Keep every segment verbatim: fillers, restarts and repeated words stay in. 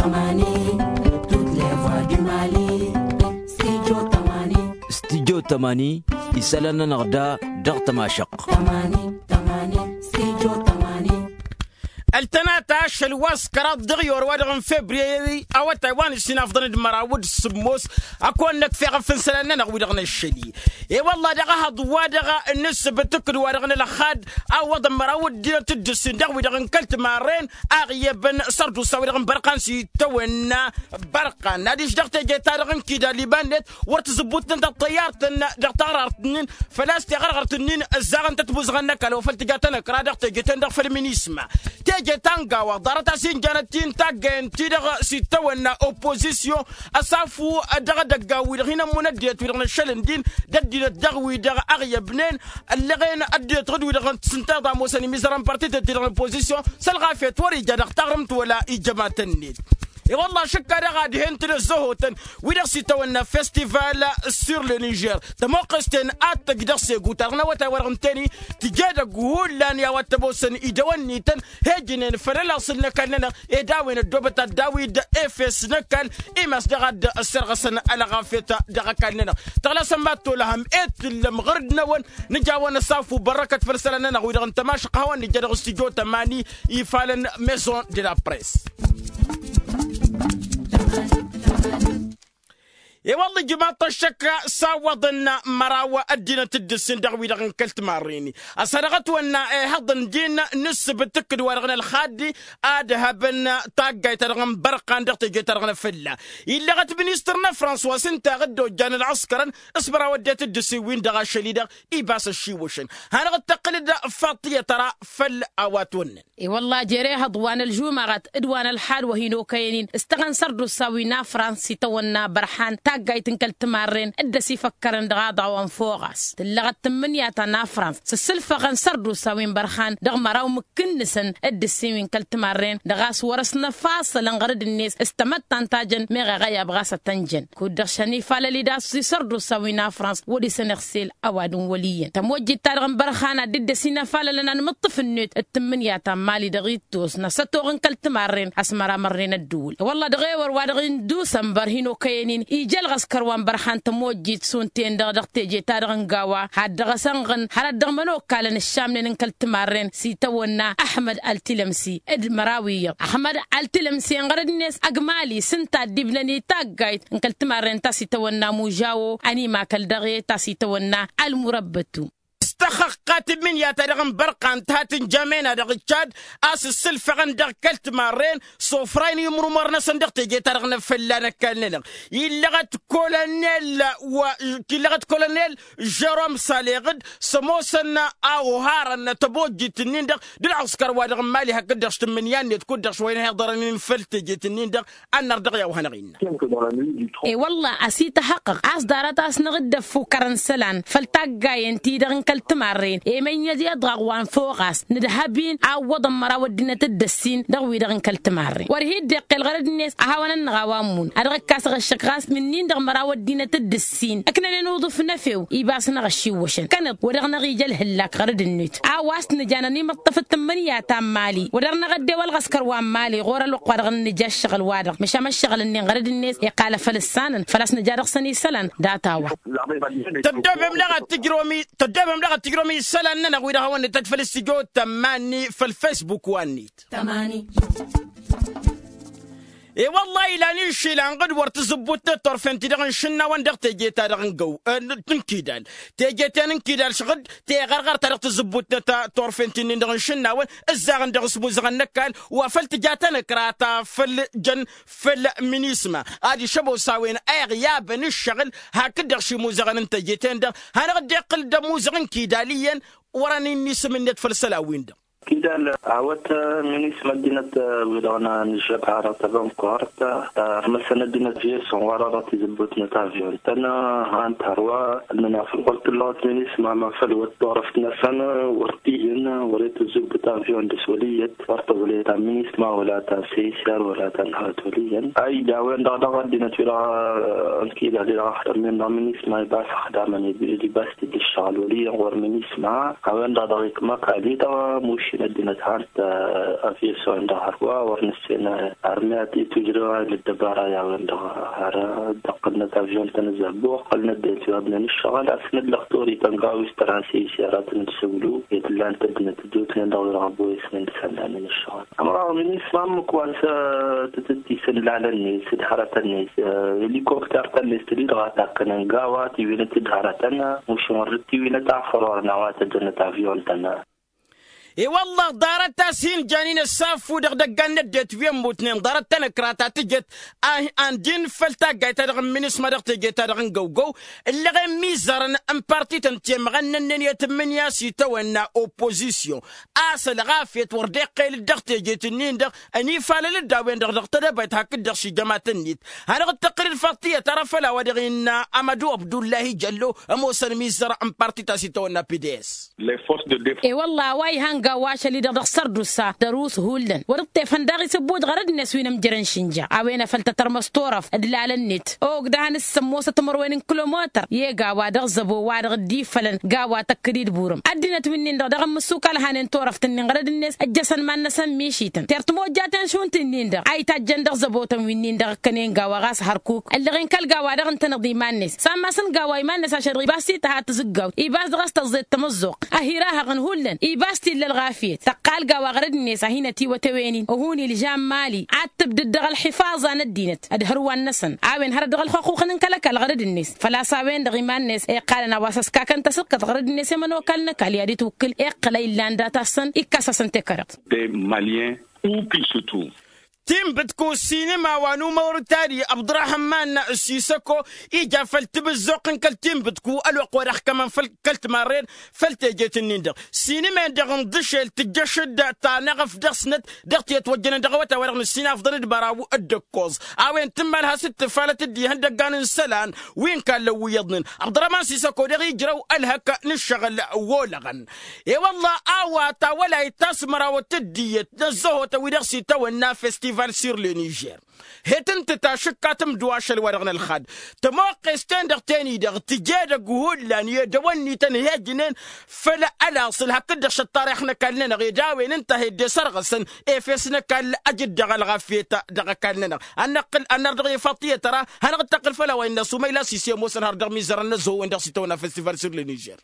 Tamani, toutes les voix du Mali. Studio Tamani. Studio Tamani, isalana narda dar tamashaq. Tamani, Tamani, Studio Tamani. التناتاش الواسكرات دغيور ودغن فبراير او تايوان سينا فضل مراود السموس اكون لك في غفن سنه نغوي دغن الشلي اي والله دغه هضوا دغه النسبه تكد ودغن الاخاد او وضع مراود ديال تدسن دغوي دغن كلت مارين اغيبن سردو ساوي دغن برقان سي تونا برقان هادي جدغت جيتا دغن كيدا ليبانت ورت زبوت انت طيارت دغتارتنين فلاس غرغرتنين الزغن تتبوز غنك لو فلت جاتنا كرا دغت جيتن دغ فيلمينيسم تيجي تانغا ودارتا سينجانتين تاغن تيدغ سيتونا اوبوزيسيون اسافو دغ دغاوي هنا منديت ودغ شلندين ددي دغوي دغ اغيبنين اللي غين اديت غدوي دغ سنتا دا موسني ميزران بارتي دغ اوبوزيسيون سلغافيت وري دغ تغرمت ولا اجماتني اي والله شكا غادي هنت الزهوتن ويدغ سيتونا فيستيفال سور لو نيجر تموقستن ات قدر سيغوتارنا وتا ورغمتني تجادا غولان يا وتبوسن ايدوني تن هجنن فلا صلنا كاننا اداوين الدوبتا داويد افس نكال اماس دغد السرغسن على غافيتا دغ كاننا تغلا سماتو لهم ات المغرد نون نجاونا صافو بركه فرسلنا نغوي دغ تماش قهوه نجا استوديو تماني يفالن ميزون دي لا بريس اي والله جماعة الشكا ساوضنا مراوة الدينة تدسين دغوي دغن كلت ماريني أصدقت وانا هضن دينا نسب تكد ورغن الخادي آدها بنا تاقاي ترغن برقان دغتي جي ترغن فلا إلا غت بنيسترنا فرانسوا سنتا غدو جان العسكرا اصبرا وديت الدسي وين دغا شليدا إيباس الشيوشن هانا غت تقلد فاطية ترى فل أواتون اي والله جريها ضوان الجومة غت ادوان الحال وهينو كاينين استغن سردو ساوينا فرانسي تونا برحان تاقايتن كلت مارين الدسي فكرن دغاضا وانفوغاس تلغت تمنيا تانا فرانس سسلفة غن سردو ساوين برحان دغ مراو مكنسن الدسي من كلت مارين دغاس ورسنا فاصل انغرد الناس استمت تنتاجن ميغا غايا بغاسة تنجن كود شاني فالا لداسي سردو ساوينا فرانس ودي سنغسيل اوادون وليا تموجي تارغن برحانا دي دسينا فالا لنا نمطف النوت التمنيا تامالي دغيتوس نساتو غن كلت مارين اسمرا مرين الدول والله دغيور وادغين دوسن برهينو كينين إيجال غسكر وان برحان تموجيت سونتين دغ دغ تيجي تارغن غاوا حد دغ سنغن حد دغ منو كالن الشام لين كلت مارين سيتونا احمد التلمسي اد مراويه احمد التلمسي انغرد الناس اجمالي سنتا ديبنني تاغايت كلت مارين تاسي تونا موجاو اني ما كل دغي تاسي تونا المربتو استخقات من يا ترغن برقان تاتن جامينا دغ تشاد اس السلفغن دغ كلت مارين صفرين يمرو مرنا صندق تيجي ترغن فلانا كاننا يلغت كولونيل و كيلغت كولونيل جيروم ساليغد سموسنا او هارن تبوجي تنين دغ دالعسكر وادغ مالي هكدغ شتمنيان تكون دغ شوين هضرني فلت جي تنين دغ انا دغ يا وهنغينا اي والله اسي تحقق اس دارات اس نغد فو كرنسلان فلتاغاي انتي دغ كلت مارين اي من يدي ضغوان فوقاس ندهبين عوض مرا ودينا تدسين دغوي دغن كلت مارين ورهيد دق الغرد الناس اهاونا نغاوامون ادغ كاس غشقاس منين دغ مرا ودينا تدسين اكنا نوظف نفيو يباسنا غشيوشن كانت ودغنا غيجل هلاك غرد النوت عواس نجانني مطف الثمانية تام مالي ودغنا غدي والغسكر وام مالي غور الوقت دغن نجا الشغل وادغ مش ما الشغل اني غرد الناس يقال فلسان فلس نجا سني سلان داتاوا تبدا بملغه تجرومي تبدا بملغه تجرومي سلان انا غير هون تدفل السجود تماني في الفيسبوك وانيت تماني اي والله لا نيشي لانقد ورت زبوت طرفين تدغن شنا وندق تيجي تدغن جو تنكيدال تيجي تنكيدال شغد تي غرغر طريقه زبوت طرفين تندغن شنا وين الزغن دغ سبو زغن نكال وفلت جاتنا كراتا في الجن في المينيسما هادي شبو ساوين اي غياب الشغل هكذا شي موزغن انت جيتين ده انا غدي يقل دمو زغن كيداليا وراني نسم النت في السلاوين ده كده عوت منيس مدينة بدأنا نجيب عرض بانكورت مثلا مدينة جيس وعرضت زبطنا تافيون تنا عن تروى أننا في الوقت اللي منيس مع ما فلوت عرفتنا سنة ورتينا وريت زبط تافيون دسولية ورت وليت منيس ما ولا تسيسر ولا تنهات وليا أي داوين دا دا غدينا ترى كده اللي راح من منيس ما يباس خدامني اللي بس تدشغل وليا ور منيس ما عوين دا دقيق ما قالي دا مش ماشي ندينا هانت افيسون عند هروا ورنسينا ارميات تجروا للدبارة يا عند هرا دقنا تافيون تنزبو قلنا ديت يابنا الشغل اسند لختوري تنقاوي استراسي سيارات نسولو يدلان تدنا تدوتنا دور عبو يسند سنان من الشغل امرا من اسلام كوانسا تتدي سن على الناس دحرة الناس هليكوبتر تنس تريد غاتا كننقاوا تيوين تدهرتنا وش مرتي وين تعفر ورنوات الجنة افيون تنا اي والله دارت تاسين جانين الساف ودغدغان ندت فيم موتنين دارت تنكراتا تجت اه اندين فلتا جاي تدغ من اسم دغ تجي تدغ جو جو اللي غير ميزرن ام بارتي تنتيم غنن يتمنيا سيتا ونا اوبوزيسيون اصل غافيت ورديق الدغ تجي تنين دغ اني فال للداوين دغ دغ تدبت هك دغ شي جماعه النيت انا التقرير الفاتيه ترى فلا ودغين امدو عبد الله جلو موسن ميزر ام بارتي تاسيتا ونا بي دي اس لي فورس دو ديف اي والله واي هان قواش اللي دغ سردوسا دروس هولن ورقت فنداغي سبود غرد الناس وين مجرن شنجا اوينا فلتتر مستورف ادل على النت او قدان السموسه تمر وين كيلومتر يا قاوا دغ زبو وادغ دي فلن قاوا تكريد بورم ادنت وين دغ مسوك لهان تورف تنين غرد الناس اجسن ما نسمي شيتن ترتمو جاتن شون تنين دغ اي تاجن دغ زبو تم وين دغ كنين قاوا غاس هركوك اللي غين كل قاوا دغ انت نضي مانس سما سن قاوا مانس عشان غيباسي تهات تزقاو ايباس دغ استزيد تمزق اهيراها غن هولن ايباستي للغافيه تقال قاوا غرد الناس هنا تي وتويني وهوني لجام مالي عتب دغ الحفاظ عن الدينت ادهروا النسن عاون هر دغ الحقوق نكلك غرد الناس فلا صابين دغ ما الناس اي قال انا واسس كاكن تسقط غرد الناس من وكلنا كاليادي توكل اي قليل لاندا تاسن اكاسسن تكرت دي ماليين او كي سوتو تيم بتكو السينما وانو موريتاني عبد الرحمن السيسكو اجا فلت بالزوق كل تيم بتكو الوق ورخ كمان فلت مرين فلت جيت النيندر سينما دغن دشل تجشد تاع نغف دسنت دغت يتوجن دغوتا ورغن السينا افضل دبراو الدكوز اوين تمالها ست فالت دي هندقان السلان وين كان لو يضنن عبد الرحمن السيسكو دغي جرو الهك نشغل ولغن اي والله اواتا ولا تسمر وتدي نزهو تويدغسي تو النافستي سير لو نيجير هتن تتاشكاتم دواش الورغن الخاد تموقع ستاندر تاني دغ تجاد قهود لان يدوني تنهاجنين فلا ألا أصل هكذا التاريخنا كان لنا غيداوي ننتهي دي سرغسن إفسنا كان أجد دغ الغافية دغ كان لنا النقل النردغي فاطية ترى هنغتقل فلا وإن سوميلا سيسي موسن هردغ ميزر النزو وإن دغ سيتونا فيستيفال سير لو نيجير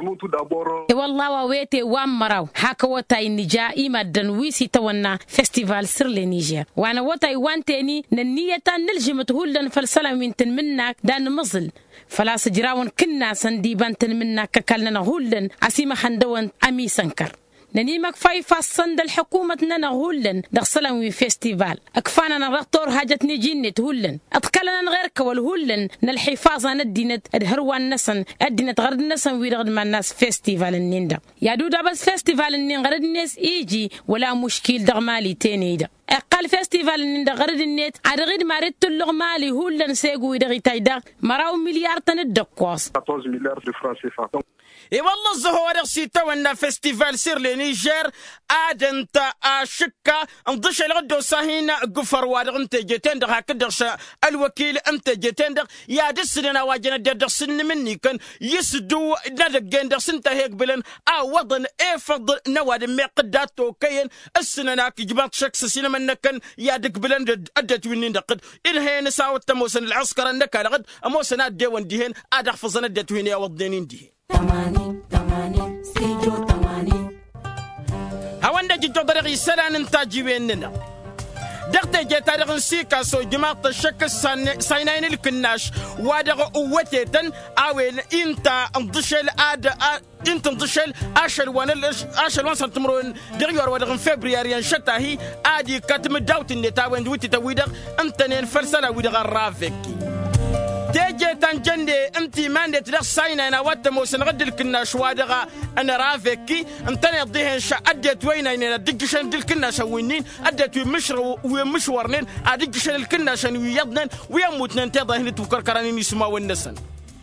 والله وويتي وام مراو حكا وطاي نجا إما دنويسي تونا فيستيفال سر لنيجير وانا وطاي وانتيني ننية نلجمت هولن فالسلام من تنمناك دان مظل فلا سجراون كنا سنديبان تنمناك ككالنا هولن عسيما خندوان أمي سنكر ننيمك فاي فاصن الحكومة ننا هولن دخسلن فيستيفال أكفانا نرطور حاجة نجينة هولن أتكلنا غيرك والهولن نالحفاظ عن الدينت أدهروا النسن الدينت غرد النسن ويرغد ما الناس فيستيفال النيندا يا دودا بس فيستيفال النين غرد الناس يجي ولا مشكل دغمالي تاني دا أقل فيستيفال النين غرد النت عدغيد ماريت اللغ مالي هولن سيقو يدغي تايدا مراو مليار تندقواس أربعة عشر مليار دي فرنسي فاتم اي والله الزهور سيتا ونا فيستيفال سير لنيجر ادنت اشكا انضش الغدو ساهينا قفر وادغ انت جيتين دغ هكدغش الوكيل انت جيتين دغ يا دسنا واجنا دغ سن مني كان يسدو ندغين دغ سنت هيك بلن ا وضن اي فضل نواد مقداتو كاين السننا كجبات شخص سينما نكن يا دك بلن ادت وين دقد الهين ساوت موسن العسكر انك لغد موسن ديوان ديهن ادخ فزن ادت وين يا وضنين دي تمانين تمانين سيجو تمانين هواندا جيتو درغي سلان انتاجي ويننا دغت جي تاريخ سيكا سو جماعة الشك ساينين الكناش وادغ قوتيتن اوين انت انضشل اد انت انضشل اشل وان اشل وان سنتمرون دغيور ودغ فبراير شتاهي ادي كاتم داوت النتاوين دوتي تويدغ انتنين فرسلا ويدغ الرافكي تيجي تنجندي انتي ماندي تدخ ساينا انا وات موسن غدل كنا شوادغا انا رافكي انتني ضيهن شا اديت وين انا دقشن دل كنا شوينين اديت مشرو ومشورنين ادقشن الكنا شن ويضنن ويموتن تيضا هنا توكركراني يسما والنسن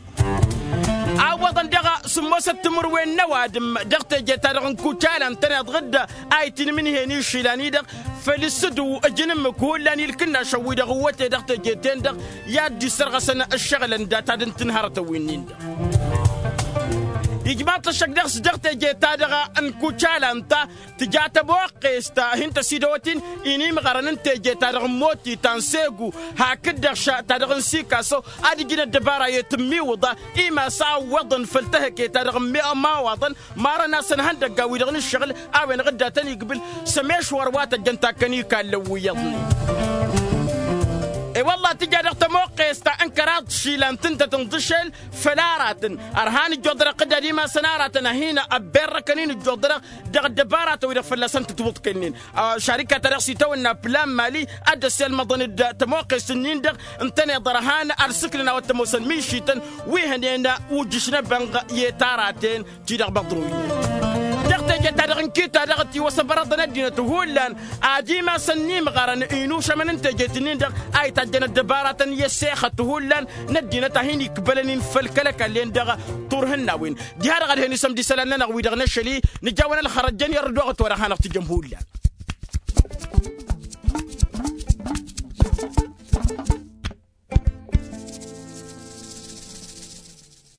عوضا دغا سموسة تمر وين نوادم دغت جتارغن كوتالا انتني ضغد ايتين من هني شيلاني دغ فلسدو جنمك هو لاني الكنا شوي دغ وته دغت جيتين دغ يا دي سرغسن الشغل اندا تاد تنهار توينين يجمع تشكدغ صدقت جيتا دغا ان كوتشالا انت تجات بوقيستا هنت سيدوتين اني مغرن انت جيتا دغ موتي تنسيغو هكذا شا تدغ سيكاسو ادي جينا دبارا يتمي وضا اما سا وضن فلتهك تدغ ما وضن مارا ناس هندق ويدغن الشغل اوين غدا تاني قبل سميش وروات الجنتا كني كان لو يضني اي والله تجارة موقيستا انكرات شيلان تنت تنتشل فلارات ارهان الجدرة قد ديما سنارات هنا ابير كنين الجدرة دغ دبارات ويدغ فلسان تتوط كنين آه شركة ترقسي تونا بلان مالي ادس المضن تموقيس النين دغ انتني ضرهان ارسكلنا وتموسن ميشيتن ويهنينا وجشنا بنغ يتاراتين تيدغ بضروين تدغن كيتا دغتي وسبرت ندينا تهولان اديما سنيم غارن اينوش من انت جيتنين دغ اي تجنا دبارة يسيخة تهولان ندينا تهيني كبلنين فالكلك اللي دغ طورهن وين دي هذا غير هني سم دي سلالنا ويدغنا شلي نجاونا الخرجان يردوغ تورا هانق تجمهولان